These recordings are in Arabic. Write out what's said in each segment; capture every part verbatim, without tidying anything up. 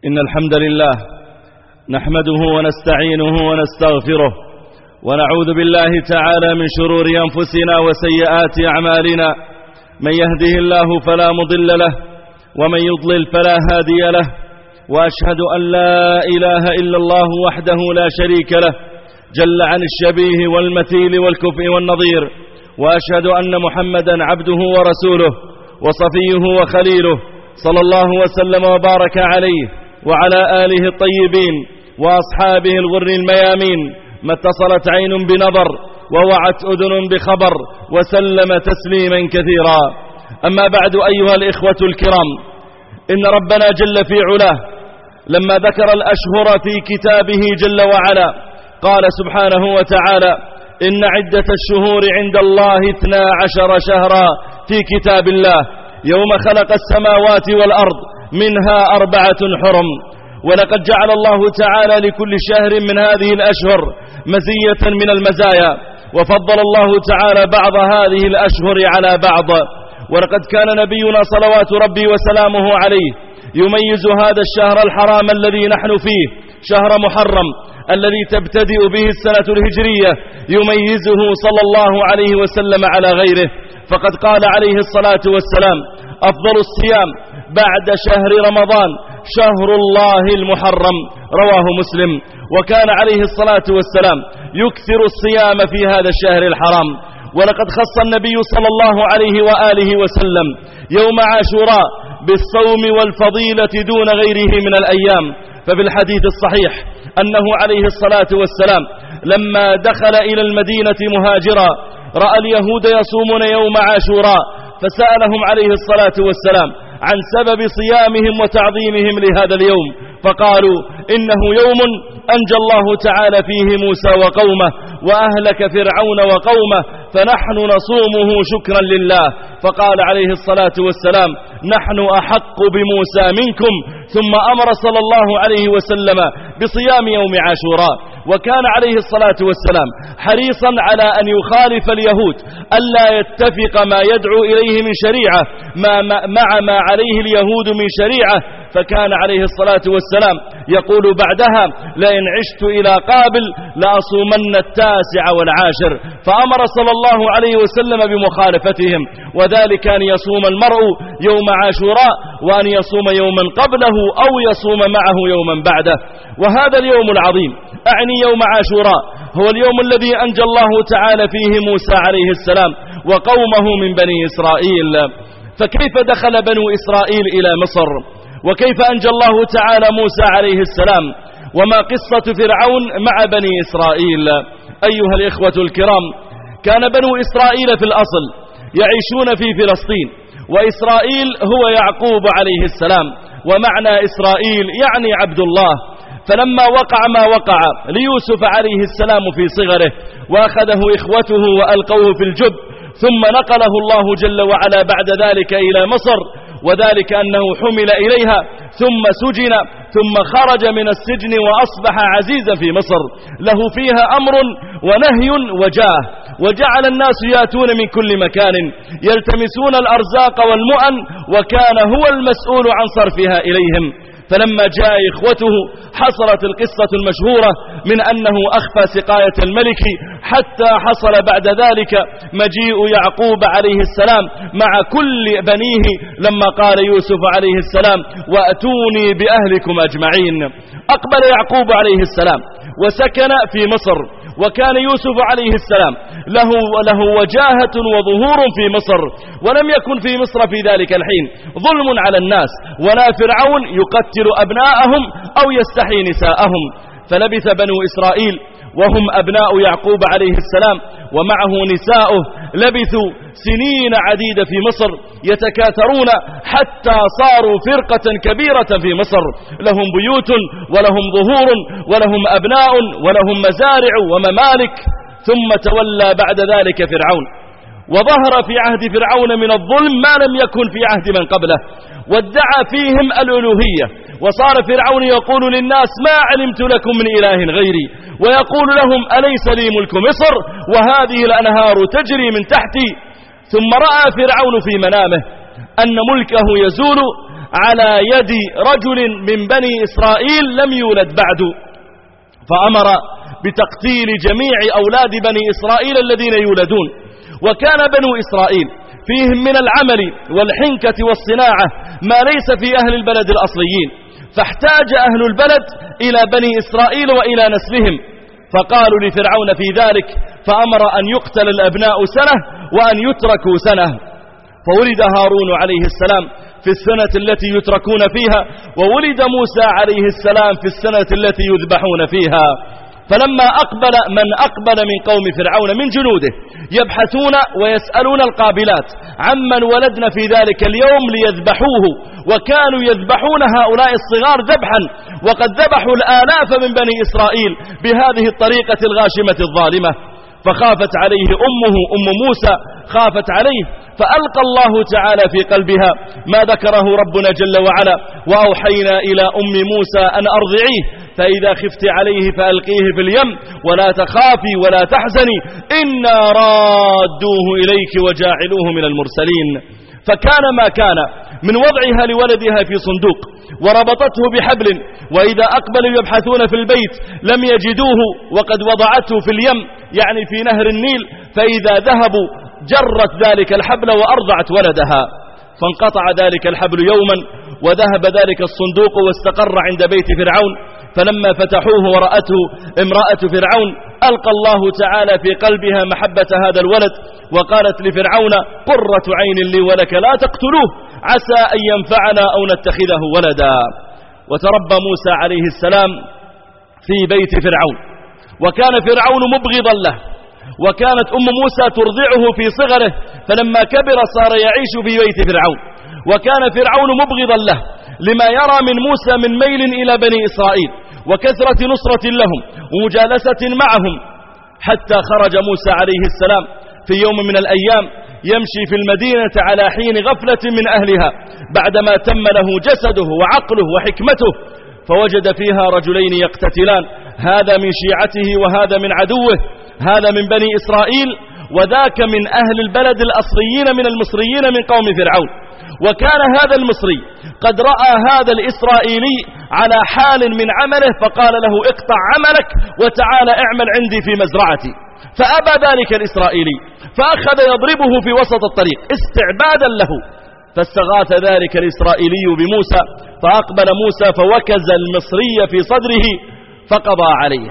إن الحمد لله نحمده ونستعينه ونستغفره ونعوذ بالله تعالى من شرور أنفسنا وسيئات أعمالنا. من يهده الله فلا مضل له ومن يضلل فلا هادي له، وأشهد أن لا إله إلا الله وحده لا شريك له جل عن الشبيه والمثيل والكفء والنظير، وأشهد أن محمدا عبده ورسوله وصفيه وخليله صلى الله وسلم وبارك عليه وعلى آله الطيبين وأصحابه الغر الميامين، ما اتصلت عين بنظر ووعت أذن بخبر وسلم تسليما كثيرا. أما بعد أيها الإخوة الكرام، إن ربنا جل في علاه لما ذكر الأشهر في كتابه جل وعلا قال سبحانه وتعالى: إن عدة الشهور عند الله اثنا عشر شهرا في كتاب الله يوم خلق السماوات والأرض منها أربعة حرم. ولقد جعل الله تعالى لكل شهر من هذه الأشهر مزية من المزايا، وفضل الله تعالى بعض هذه الأشهر على بعض. ولقد كان نبينا صلوات ربي وسلامه عليه يميز هذا الشهر الحرام الذي نحن فيه، شهر محرم الذي تبتدئ به السنة الهجرية، يميزه صلى الله عليه وسلم على غيره. فقد قال عليه الصلاة والسلام: أفضل الصيام بعد شهر رمضان شهر الله المحرم، رواه مسلم. وكان عليه الصلاة والسلام يكثر الصيام في هذا الشهر الحرام. ولقد خص النبي صلى الله عليه وآله وسلم يوم عاشوراء بالصوم والفضيلة دون غيره من الأيام. ففي الحديث الصحيح أنه عليه الصلاة والسلام لما دخل إلى المدينة مهاجرا رأى اليهود يصومون يوم عاشوراء، فسألهم عليه الصلاة والسلام عن سبب صيامهم وتعظيمهم لهذا اليوم، فقالوا: إنه يوم أنجى الله تعالى فيه موسى وقومه وأهلك فرعون وقومه، فنحن نصومه شكرا لله. فقال عليه الصلاة والسلام: نحن أحق بموسى منكم، ثم أمر صلى الله عليه وسلم بصيام يوم عاشوراء. وكان عليه الصلاة والسلام حريصا على أن يخالف اليهود ألا يتفق ما يدعو إليه من شريعة مع ما عليه اليهود من شريعة. فكان عليه الصلاة والسلام يقول بعدها: لئن عشت إلى قابل لأصومن التاسع والعاشر. فأمر صلى الله عليه وسلم بمخالفتهم، وذلك أن يصوم المرء يوم عاشوراء، وأن يصوم يوما قبله أو يصوم معه يوما بعده. وهذا اليوم العظيم، أعني يوم عاشوراء، هو اليوم الذي أنجى الله تعالى فيه موسى عليه السلام وقومه من بني إسرائيل. فكيف دخل بنو إسرائيل إلى مصر؟ وكيف أنجى الله تعالى موسى عليه السلام؟ وما قصة فرعون مع بني إسرائيل؟ أيها الإخوة الكرام، كان بنو إسرائيل في الأصل يعيشون في فلسطين، وإسرائيل هو يعقوب عليه السلام، ومعنى إسرائيل يعني عبد الله. فلما وقع ما وقع ليوسف عليه السلام في صغره وأخذه إخوته وألقوه في الجب، ثم نقله الله جل وعلا بعد ذلك إلى مصر، وذلك أنه حمل إليها ثم سجن، ثم خرج من السجن وأصبح عزيزا في مصر، له فيها أمر ونهي وجاه، وجعل الناس يأتون من كل مكان يلتمسون الأرزاق والمؤن، وكان هو المسؤول عن صرفها إليهم. فلما جاء إخوته حصلت القصة المشهورة من أنه أخفى سقاية الملك، حتى حصل بعد ذلك مجيء يعقوب عليه السلام مع كل بنيه لما قال يوسف عليه السلام: وأتوني بأهلكم أجمعين. أقبل يعقوب عليه السلام وسكن في مصر، وكان يوسف عليه السلام له, له وجاهة وظهور في مصر، ولم يكن في مصر في ذلك الحين ظلم على الناس، ولا فرعون يقتل أبناءهم أو يستحيي نساءهم. فلبث بنو إسرائيل وهم أبناء يعقوب عليه السلام ومعه نساؤه، لبثوا سنين عديدة في مصر يتكاثرون حتى صاروا فرقة كبيرة في مصر، لهم بيوت ولهم ظهور ولهم أبناء ولهم مزارع وممالك. ثم تولى بعد ذلك فرعون، وظهر في عهد فرعون من الظلم ما لم يكن في عهد من قبله، وادعى فيهم الألوهية، وصار فرعون يقول للناس: ما علمت لكم من إله غيري، ويقول لهم: أليس لي ملك مصر وهذه الأنهار تجري من تحتي. ثم رأى فرعون في منامه أن ملكه يزول على يد رجل من بني إسرائيل لم يولد بعد، فأمر بتقتيل جميع أولاد بني إسرائيل الذين يولدون. وكان بنو إسرائيل فيهم من العمل والحنكة والصناعة ما ليس في أهل البلد الأصليين، فاحتاج أهل البلد إلى بني إسرائيل وإلى نسلهم، فقالوا لفرعون في ذلك، فأمر أن يقتل الأبناء سنة وأن يتركوا سنة. فولد هارون عليه السلام في السنة التي يتركون فيها، وولد موسى عليه السلام في السنة التي يذبحون فيها. فلما أقبل من أقبل من قوم فرعون من جنوده يبحثون ويسألون القابلات عمن ولدنا في ذلك اليوم ليذبحوه، وكانوا يذبحون هؤلاء الصغار ذبحا، وقد ذبحوا الآلاف من بني إسرائيل بهذه الطريقة الغاشمة الظالمة. فخافت عليه أمه أم موسى، خافت عليه، فألقى الله تعالى في قلبها ما ذكره ربنا جل وعلا: وأوحينا إلى أم موسى أن أرضعيه فإذا خفت عليه فألقيه في اليم ولا تخافي ولا تحزني إنا رادوه إليك وجاعلوه من المرسلين. فكان ما كان من وضعها لولدها في صندوق وربطته بحبل، وإذا أقبلوا يبحثون في البيت لم يجدوه وقد وضعته في اليم، يعني في نهر النيل، فإذا ذهبوا جرت ذلك الحبل وأرضعت ولدها. فانقطع ذلك الحبل يوما، وذهب ذلك الصندوق واستقر عند بيت فرعون. فلما فتحوه ورأته امرأة فرعون ألقى الله تعالى في قلبها محبة هذا الولد، وقالت لفرعون: قرة عين لي ولك لا تقتلوه عسى أن ينفعنا أو نتخذه ولدا. وتربى موسى عليه السلام في بيت فرعون، وكان فرعون مبغضا له، وكانت أم موسى ترضعه في صغره، فلما كبر صار يعيش في بيت فرعون. وكان فرعون مبغضا له لما يرى من موسى من ميل إلى بني إسرائيل وكثرة نصرة لهم ومجالسة معهم، حتى خرج موسى عليه السلام في يوم من الأيام يمشي في المدينة على حين غفلة من أهلها بعدما تم له جسده وعقله وحكمته، فوجد فيها رجلين يقتتلان، هذا من شيعته وهذا من عدوه، هذا من بني إسرائيل وذاك من أهل البلد الأصليين من المصريين من قوم فرعون. وكان هذا المصري قد رأى هذا الإسرائيلي على حال من عمله، فقال له: اقطع عملك وتعال اعمل عندي في مزرعتي. فأبى ذلك الإسرائيلي، فأخذ يضربه في وسط الطريق استعبادا له، فاستغاث ذلك الإسرائيلي بموسى، فأقبل موسى فوكز المصري في صدره فقضى عليه،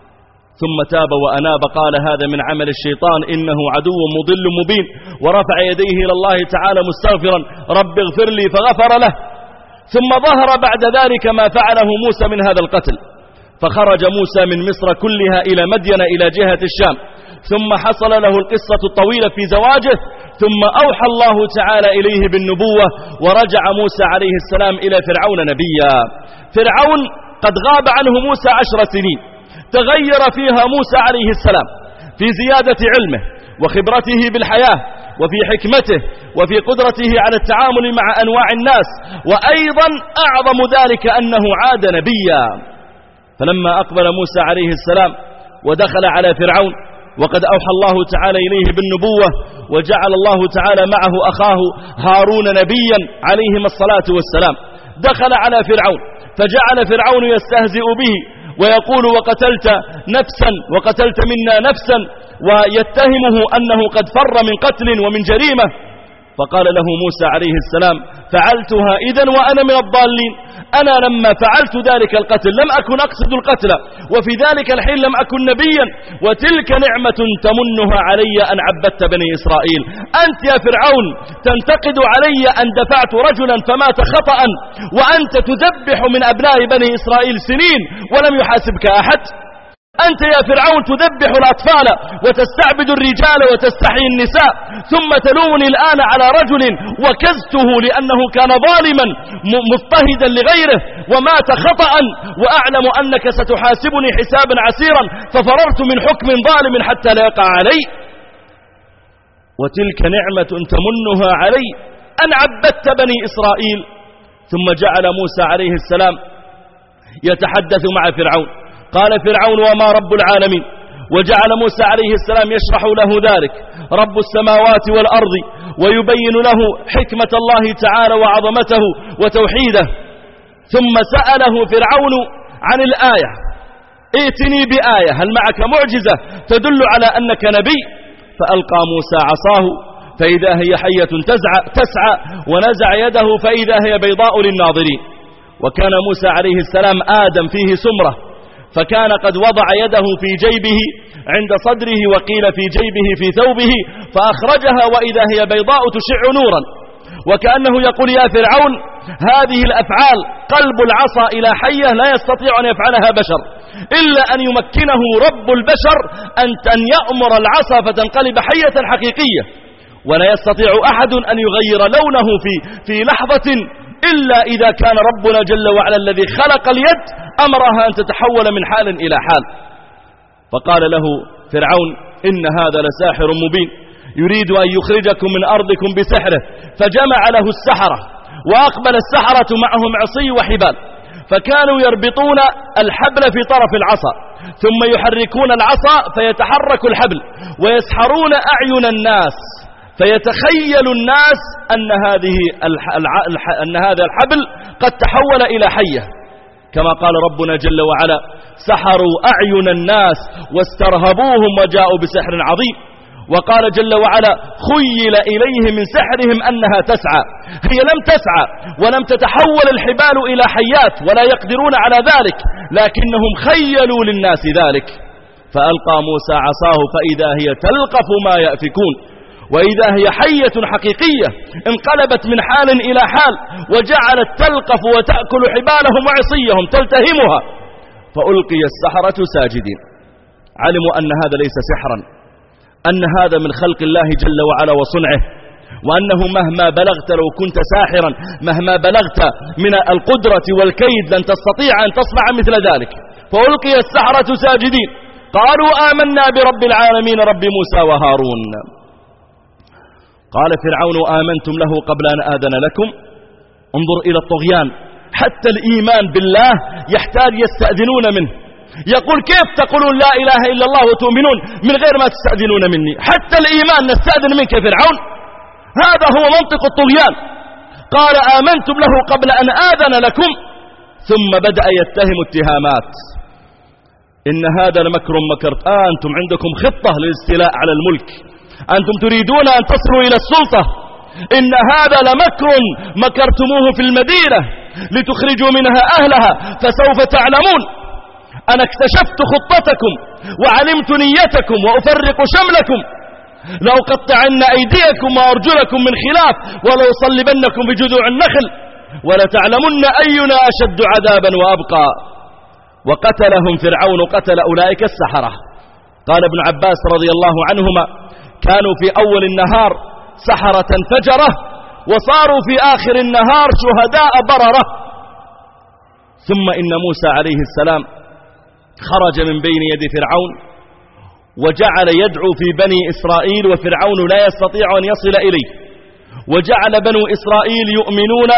ثم تاب وأناب، قال: هذا من عمل الشيطان إنه عدو مضل مبين، ورفع يديه إلى الله تعالى مستغفرا: رب اغفر لي، فغفر له. ثم ظهر بعد ذلك ما فعله موسى من هذا القتل، فخرج موسى من مصر كلها إلى مدين إلى جهة الشام، ثم حصل له القصة الطويلة في زواجه، ثم أوحى الله تعالى إليه بالنبوة، ورجع موسى عليه السلام إلى فرعون نبيا. فرعون قد غاب عنه موسى عشر سنين، تغير فيها موسى عليه السلام في زيادة علمه وخبرته بالحياة وفي حكمته وفي قدرته على التعامل مع أنواع الناس، وأيضا أعظم ذلك أنه عاد نبيا. فلما أقبل موسى عليه السلام ودخل على فرعون وقد أوحى الله تعالى إليه بالنبوة، وجعل الله تعالى معه أخاه هارون نبيا عليهما الصلاة والسلام، دخل على فرعون فجعل فرعون يستهزئ به ويقول: وقتلت نفسا وقتلت منا نفسا، ويتهمه أنه قد فر من قتل ومن جريمة. فقال له موسى عليه السلام: فعلتها إذن وأنا من الضالين، أنا لما فعلت ذلك القتل لم أكن أقصد القتل، وفي ذلك الحين لم أكن نبيا، وتلك نعمة تمنها علي أن عبدت بني إسرائيل. أنت يا فرعون تنتقد علي أن دفعت رجلا فمات خطأ، وأنت تذبح من أبناء بني إسرائيل سنين ولم يحاسبك أحد. أنت يا فرعون تذبح الأطفال وتستعبد الرجال وتستحيي النساء، ثم تلومني الآن على رجل وكزته لأنه كان ظالما مضطهدا لغيره ومات خطأ، وأعلم أنك ستحاسبني حسابا عسيرا، ففررت من حكم ظالم حتى لا يقع علي. وتلك نعمة تمنها علي أن عبدت بني إسرائيل. ثم جعل موسى عليه السلام يتحدث مع فرعون، قال فرعون: وما رب العالمين؟ وجعل موسى عليه السلام يشرح له ذلك رب السماوات والأرض ويبين له حكمة الله تعالى وعظمته وتوحيده. ثم سأله فرعون عن الآية: ائتني بآية، هل معك معجزة تدل على أنك نبي؟ فألقى موسى عصاه فإذا هي حية تسعى, تسعى ونزع يده فإذا هي بيضاء للناظرين. وكان موسى عليه السلام آدم فيه سمرة، فكان قد وضع يده في جيبه عند صدره وقيل في جيبه في ثوبه فأخرجها وإذا هي بيضاء تشع نورا، وكأنه يقول: يا فرعون، هذه الأفعال قلب العصا إلى حية لا يستطيع أن يفعلها بشر إلا أن يمكنه رب البشر أن يأمر العصا فتنقلب حية حقيقية، ولا يستطيع أحد أن يغير لونه في, في لحظة إلا إذا كان ربنا جل وعلا الذي خلق اليد أمرها أن تتحول من حال إلى حال. فقال له فرعون: إن هذا لساحر مبين يريد أن يخرجكم من أرضكم بسحره. فجمع له السحرة، وأقبل السحرة معهم عصي وحبال، فكانوا يربطون الحبل في طرف العصا ثم يحركون العصا فيتحرك الحبل، ويسحرون أعين الناس فيتخيل الناس أن, هذه الح... الح... أن هذا الحبل قد تحول إلى حية، كما قال ربنا جل وعلا: سحروا أعين الناس واسترهبوهم وجاءوا بسحر عظيم. وقال جل وعلا: خيل إليه من سحرهم أنها تسعى. هي لم تسعى ولم تتحول الحبال إلى حيات ولا يقدرون على ذلك، لكنهم خيلوا للناس ذلك. فألقى موسى عصاه فإذا هي تلقف ما يأفكون، وإذا هي حية حقيقية انقلبت من حال إلى حال وجعلت تلقف وتأكل حبالهم وعصيهم تلتهمها. فألقي السحرة ساجدين. علموا أن هذا ليس سحرا، أن هذا من خلق الله جل وعلا وصنعه، وأنه مهما بلغت لو كنت ساحرا مهما بلغت من القدرة والكيد لن تستطيع أن تصنع مثل ذلك. فألقي السحرة ساجدين قالوا آمنا برب العالمين رب موسى وهارون. قال فرعون: آمنتم له قبل أن آذن لكم؟ انظر إلى الطغيان، حتى الإيمان بالله يحتاج يستأذنون منه. يقول: كيف تقولون لا إله إلا الله وتؤمنون من غير ما تستأذنون مني؟ حتى الإيمان نستأذن منك يا فرعون؟ هذا هو منطق الطغيان. قال: آمنتم له قبل أن آذن لكم، ثم بدأ يتهم اتهامات: إن هذا لمكر مكرت، آه أنتم عندكم خطة للاستيلاء على الملك، أنتم تريدون أن تصلوا إلى السلطة، إن هذا لمكر مكرتموه في المدينة لتخرجوا منها أهلها فسوف تعلمون. أنا اكتشفت خطتكم وعلمت نيتكم وأفرق شملكم، لأقطعن أيديكم وأرجلكم من خلاف ولأصلبنكم بجذوع النخل ولتعلمن أينا أشد عذابا وأبقى. وقتلهم فرعون قتل أولئك السحرة. قال ابن عباس رضي الله عنهما: كانوا في أول النهار سحرة فجرة، وصاروا في آخر النهار شهداء بررة. ثم إن موسى عليه السلام خرج من بين يد فرعون وجعل يدعو في بني إسرائيل، وفرعون لا يستطيع أن يصل إليه، وجعل بنو إسرائيل يؤمنون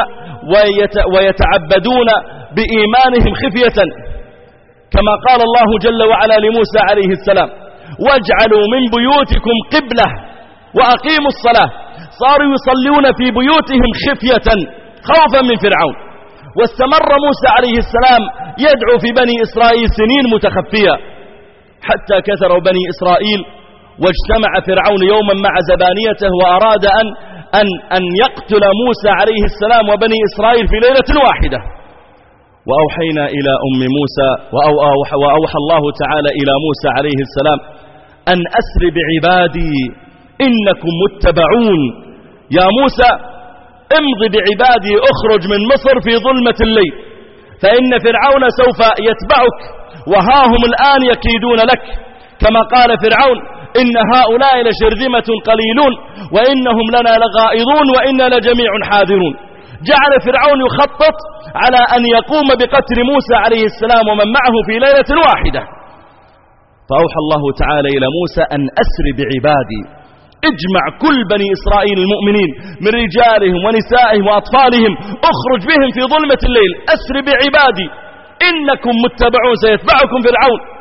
ويتعبدون بإيمانهم خفية، كما قال الله جل وعلا لموسى عليه السلام: واجعلوا من بيوتكم قبلة وأقيموا الصلاة. صاروا يصلون في بيوتهم خفية خوفا من فرعون. واستمر موسى عليه السلام يدعو في بني إسرائيل سنين متخفية، حتى كثروا بني إسرائيل، واجتمع فرعون يوما مع زبانيته وأراد أن, أن, أن يقتل موسى عليه السلام وبني إسرائيل في ليلة واحدة. وأوحينا إلى أم موسى وأوحى الله تعالى إلى موسى عليه السلام أن أسر بعبادي إنكم متبعون. يا موسى امضي بعبادي، اخرج من مصر في ظلمة الليل، فإن فرعون سوف يتبعك وها هم الآن يكيدون لك، كما قال فرعون: إن هؤلاء لشرذمة قليلون وإنهم لنا لغائظون وإنا لجميع حاذرون. جعل فرعون يخطط على أن يقوم بقتل موسى عليه السلام ومن معه في ليلة واحدة. فأوحى الله تعالى إلى موسى أن أسر بعبادي، اجمع كل بني إسرائيل المؤمنين من رجالهم ونسائهم وأطفالهم، اخرج بهم في ظلمة الليل، أسر بعبادي إنكم متبعون، سيتبعكم فرعون.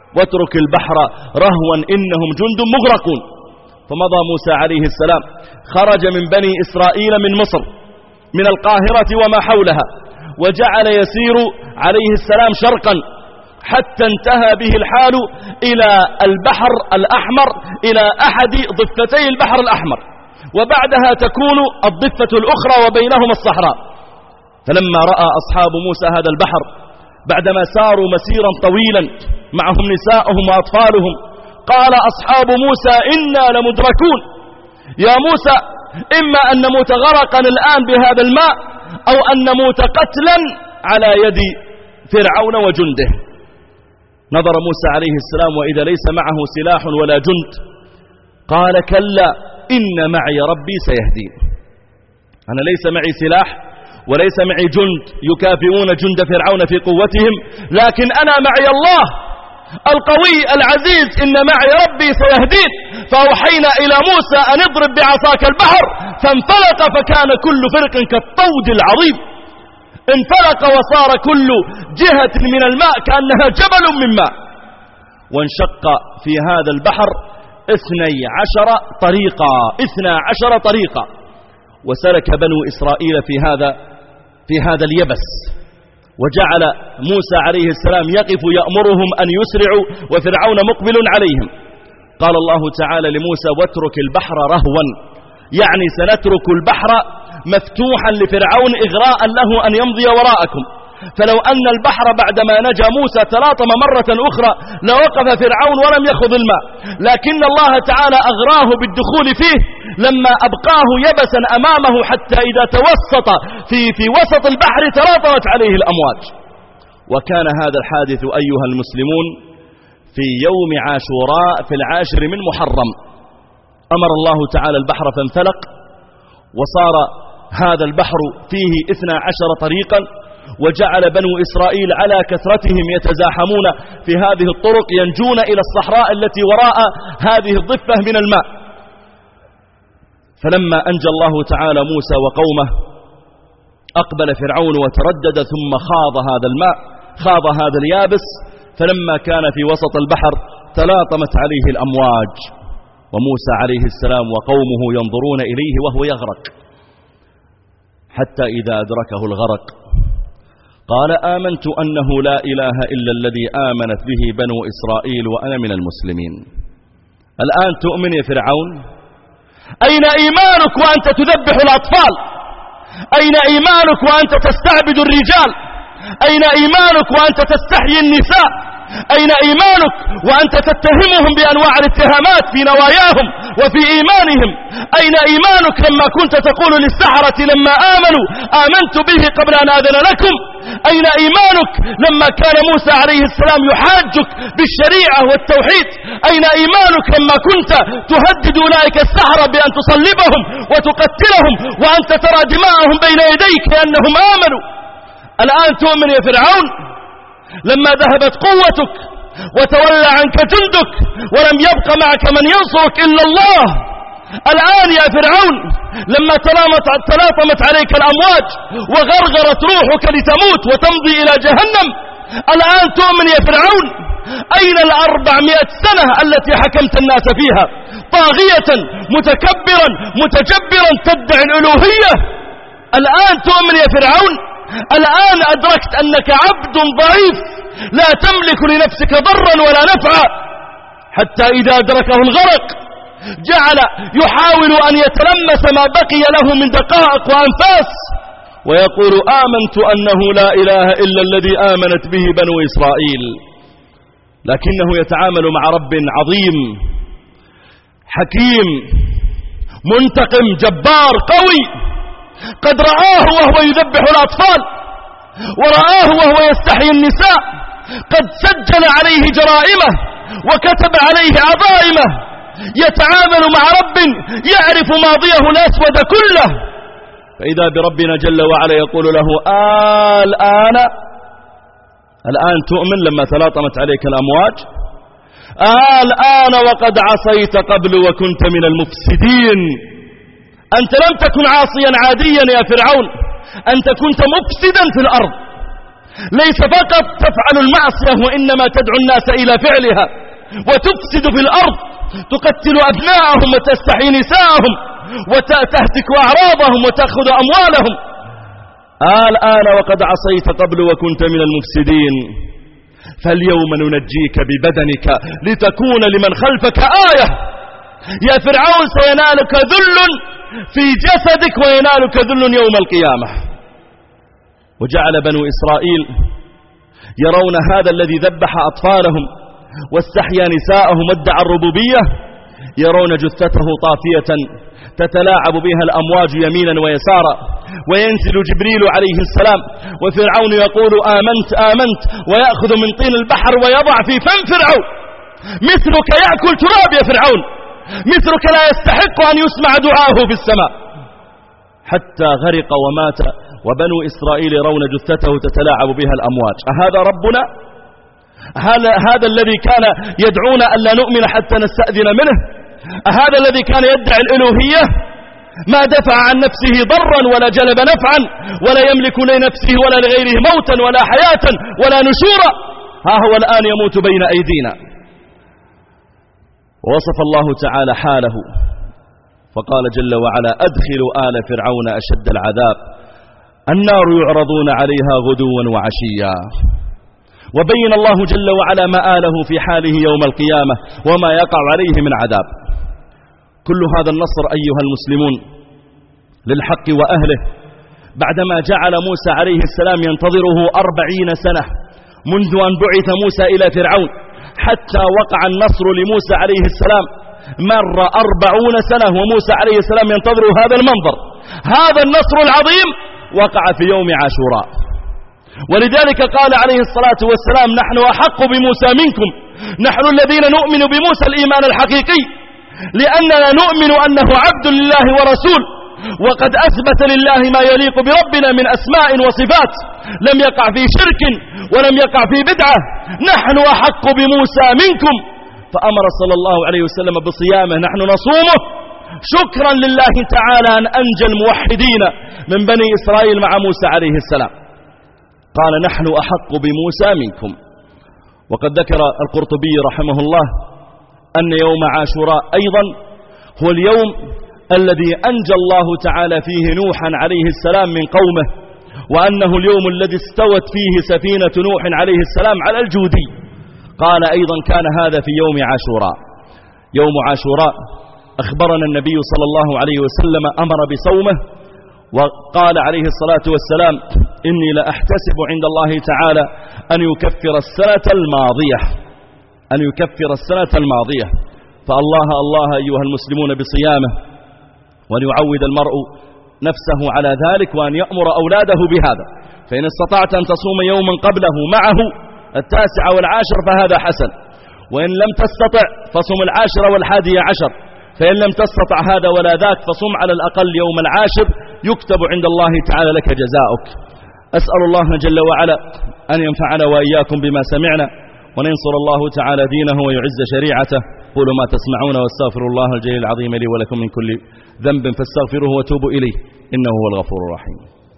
واترك البحر رهوا إنهم جند مغرقون. فمضى موسى عليه السلام، خرج من بني إسرائيل من مصر من القاهرة وما حولها، وجعل يسير عليه السلام شرقا حتى انتهى به الحال إلى البحر الأحمر، إلى أحد ضفتي البحر الأحمر، وبعدها تكون الضفة الأخرى وبينهما الصحراء. فلما رأى أصحاب موسى هذا البحر بعدما ساروا مسيرا طويلا معهم نساءهم وأطفالهم، قال أصحاب موسى إنا لمدركون، يا موسى إما أن نموت غرقا الآن بهذا الماء أو أن نموت قتلا على يد فرعون وجنده. نظر موسى عليه السلام وإذا ليس معه سلاح ولا جند، قال كلا إن معي ربي سيهدين. أنا ليس معي سلاح وليس معي جند يكافئون جند فرعون في قوتهم، لكن أنا معي الله القوي العزيز، إن معي ربي سيهدين. فأوحينا إلى موسى أن اضرب بعصاك البحر، فانفلق فكان كل فرق كالطود العظيم، انفلق وصار كل جهة من الماء كأنها جبل من ماء، وانشق في هذا البحر اثني عشر طريقا اثنى عشر طريقا وسلك بنو إسرائيل في هذا في هذا اليبس. وجعل موسى عليه السلام يقف يأمرهم أن يسرعوا وفرعون مقبل عليهم. قال الله تعالى لموسى واترك البحر رهوا، يعني سنترك البحر مفتوحا لفرعون إغراء له أن يمضي وراءكم. فلو أن البحر بعدما نجا موسى تلاطم مرة أخرى لوقف فرعون ولم يخض الماء، لكن الله تعالى أغراه بالدخول فيه لما أبقاه يبسا أمامه حتى إذا توسط في, في وسط البحر تلاطمت عليه الأمواج. وكان هذا الحادث أيها المسلمون في يوم عاشوراء في العاشر من محرم. أمر الله تعالى البحر فانفلق، وصار هذا البحر فيه اثنى عشر طريقا، وجعل بنو إسرائيل على كثرتهم يتزاحمون في هذه الطرق ينجون إلى الصحراء التي وراء هذه الضفة من الماء. فلما أنجى الله تعالى موسى وقومه أقبل فرعون وتردد، ثم خاض هذا الماء، خاض هذا اليابس، فلما كان في وسط البحر تلاطمت عليه الأمواج، وموسى عليه السلام وقومه ينظرون إليه وهو يغرق، حتى إذا أدركه الغرق قال آمنت أنه لا إله إلا الذي آمنت به بنو إسرائيل وأنا من المسلمين. الآن تؤمن يا فرعون؟ أين إيمانك وأنت تذبح الأطفال؟ أين إيمانك وأنت تستعبد الرجال؟ أين إيمانك وأنت تستحيي النساء؟ أين إيمانك وأنت تتهمهم بأنواع الاتهامات في نواياهم وفي إيمانهم؟ أين إيمانك لما كنت تقول للسحرة لما آمنوا آمنت به قبل أن آذن لكم؟ أين إيمانك لما كان موسى عليه السلام يحاجك بالشريعة والتوحيد؟ أين إيمانك لما كنت تهدد أولئك السحرة بأن تصلبهم وتقتلهم وأنت ترى دماءهم بين يديك لأنهم آمنوا؟ الآن تؤمن يا فرعون لما ذهبت قوتك وتولى عنك جندك ولم يبق معك من ينصرك إلا الله؟ الآن يا فرعون لما تلاطمت عليك الأمواج وغرغرت روحك لتموت وتمضي إلى جهنم، الآن تؤمن يا فرعون؟ أين الأربعمائة سنة التي حكمت الناس فيها طاغية متكبرا متجبرا تدعي الألوهية؟ الآن تؤمن يا فرعون؟ الآن أدركت أنك عبد ضعيف لا تملك لنفسك ضرا ولا نفعا، حتى إذا أدركه الغرق جعل يحاول أن يتلمس ما بقي له من دقائق وأنفاس ويقول آمنت أنه لا إله إلا الذي آمنت به بنو إسرائيل. لكنه يتعامل مع رب عظيم حكيم منتقم جبار قوي، قد رآه وهو يذبح الأطفال، ورآه وهو يستحيي النساء، قد سجل عليه جرائمه وكتب عليه عظائمه، يتعامل مع رب يعرف ماضيه الأسود كله. فإذا بربنا جل وعلا يقول له آه الآن الآن تؤمن لما تلاطمت عليك الأمواج؟ آه الآن وقد عصيت قبل وكنت من المفسدين. أنت لم تكن عاصيا عاديا يا فرعون، أنت كنت مفسدا في الأرض، ليس فقط تفعل المعصية وإنما تدعو الناس إلى فعلها وتفسد في الأرض، تقتل أبناءهم وتستحي نساءهم وتهتك أعراضهم وتأخذ أموالهم. الآن وقد عصيت قبل وكنت من المفسدين، فاليوم ننجيك ببدنك لتكون لمن خلفك آية. يا فرعون سينالك ذل في جسدك وينالك ذل يوم القيامة. وجعل بنو إسرائيل يرون هذا الذي ذبح أطفالهم واستحيا نساءهم وادعى الربوبية، يرون جثته طافية تتلاعب بها الأمواج يمينا ويسارا، وينزل جبريل عليه السلام وفرعون يقول آمنت آمنت ويأخذ من طين البحر ويضع في فم فرعون. مثلك يأكل تراب يا فرعون، مثلك لا يستحق أن يسمع دعاه في السماء، حتى غرق ومات وبنو إسرائيل يرون جثته تتلاعب بها الأمواج. أهذا ربنا؟ هذا الذي كان يدعونا ألا نؤمن حتى نستأذن منه؟ أهذا الذي كان يدعي الألوهية؟ ما دفع عن نفسه ضرا ولا جلب نفعا ولا يملك لنفسه ولا لغيره موتا ولا حياة ولا نشورا، ها هو الآن يموت بين أيدينا. ووصف الله تعالى حاله فقال جل وعلا أدخلوا آل فرعون أشد العذاب النار يعرضون عليها غدوا وعشيا. وبين الله جل وعلا مآله في حاله يوم القيامة وما يقع عليه من عذاب. كل هذا النصر أيها المسلمون للحق وأهله بعدما جعل موسى عليه السلام ينتظره أربعين سنة منذ أن بعث موسى إلى فرعون حتى وقع النصر لموسى عليه السلام. مر أربعون سنة وموسى عليه السلام ينتظر هذا المنظر. هذا النصر العظيم وقع في يوم عاشوراء، ولذلك قال عليه الصلاة والسلام نحن أحق بموسى منكم، نحن الذين نؤمن بموسى الإيمان الحقيقي، لأننا نؤمن أنه عبد لله ورسول، وقد أثبت لله ما يليق بربنا من أسماء وصفات، لم يقع في شرك ولم يقع في بدعة. نحن أحق بموسى منكم، فأمر صلى الله عليه وسلم بصيامه نحن نصومه شكرا لله تعالى أن أنجى الموحدين من بني إسرائيل مع موسى عليه السلام. قال نحن أحق بموسى منكم. وقد ذكر القرطبي رحمه الله أن يوم عاشوراء أيضا هو اليوم الذي أنجى الله تعالى فيه نوحا عليه السلام من قومه، وأنه اليوم الذي استوت فيه سفينة نوح عليه السلام على الجودي. قال أيضا كان هذا في يوم عاشوراء. يوم عاشوراء أخبرنا النبي صلى الله عليه وسلم أمر بصومه، وقال عليه الصلاة والسلام إني لأحتسب عند الله تعالى أن يكفر السنة الماضية أن يكفر السنة الماضية. فالله الله أيها المسلمون بصيامه، وأن يعود المرء نفسه على ذلك وأن يأمر أولاده بهذا. فإن استطعت أن تصوم يوما قبله معه التاسع والعاشر فهذا حسن، وإن لم تستطع فصم العاشر والحادي عشر، فإن لم تستطع هذا ولا ذاك فصم على الأقل يوم العاشر يكتب عند الله تعالى لك جزاؤك. أسأل الله جل وعلا أن ينفعنا وإياكم بما سمعنا، وننصر الله تعالى دينه ويعز شريعته. قولوا ما تسمعون واستغفر الله الجليل العظيم لي ولكم من كل ذنب فاستغفروه وتوبوا إليه إنه هو الغفور الرحيم.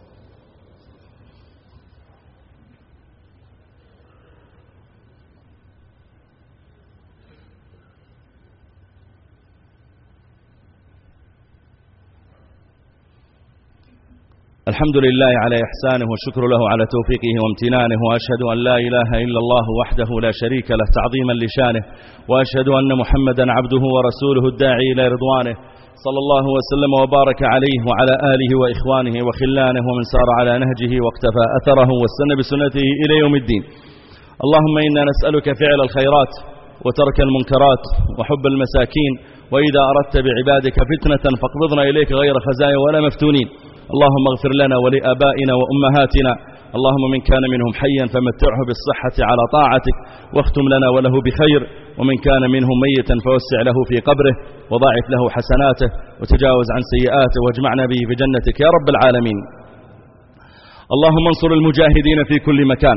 الحمد لله على إحسانه والشكر له على توفيقه وامتنانه، وأشهد أن لا إله إلا الله وحده لا شريك له تعظيما لشانه، وأشهد أن محمدا عبده ورسوله الداعي إلى رضوانه، صلى الله وسلم وبارك عليه وعلى آله وإخوانه وخلانه ومن سار على نهجه واقتفى أثره واستنى بسنته إلى يوم الدين. اللهم إنا نسألك فعل الخيرات وترك المنكرات وحب المساكين، وإذا أردت بعبادك فتنة فاقبضنا إليك غير خزايا ولا مفتونين. اللهم اغفر لنا ولآبائنا وأمهاتنا، اللهم من كان منهم حيا فمتعه بالصحة على طاعتك واختم لنا وله بخير، ومن كان منهم ميتا فوسع له في قبره وضاعف له حسناته وتجاوز عن سيئاته واجمعنا به في جنتك يا رب العالمين. اللهم انصر المجاهدين في كل مكان،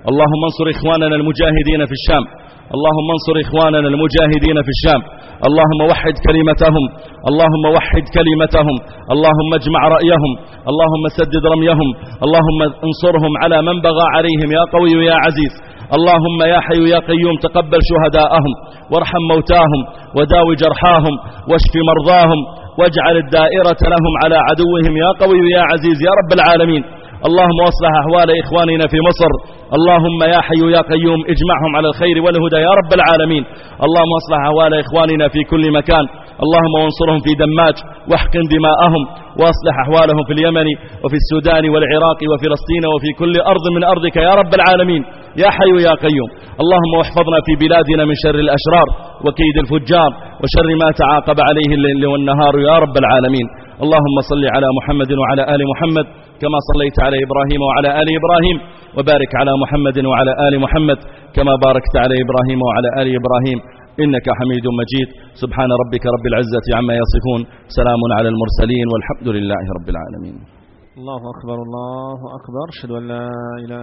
اللهم انصر إخواننا المجاهدين في الشام، اللهم انصر إخواننا المجاهدين في الشام، اللهم وحد كلمتهم، اللهم وحد كلمتهم، اللهم اجمع رأيهم، اللهم سدد رميهم، اللهم انصرهم على من بغى عليهم يا قوي يا عزيز. اللهم يا حي يا قيوم تقبل شهداءهم وارحم موتاهم وداو جرحاهم واشف مرضاهم واجعل الدائرة لهم على عدوهم يا قوي يا عزيز يا رب العالمين. اللهم واصلح أحوال إخواننا في مصر، اللهم يا حي يا قيوم اجمعهم على الخير والهدى يا رب العالمين. اللهم واصلح أحوال إخواننا في كل مكان، اللهم وانصرهم في دماج واحقن دماءهم واصلح أحوالهم في اليمن وفي السودان والعراق وفلسطين وفي كل أرض من أرضك يا رب العالمين يا حي يا قيوم. اللهم واحفظنا في بلادنا من شر الأشرار وكيد الفجار وشر ما تعاقب عليه الليل والنهار يا رب العالمين. اللهم صل على محمد وعلى آل محمد كما صليت على إبراهيم وعلى آل إبراهيم، وبارك على محمد وعلى آل محمد كما باركت على إبراهيم وعلى آل إبراهيم إنك حميد مجيد. سبحان ربك رب العزة عما يصفون، سلام على المرسلين والحمد لله رب العالمين. الله أكبر الله أكبر. أشهد أن لا إله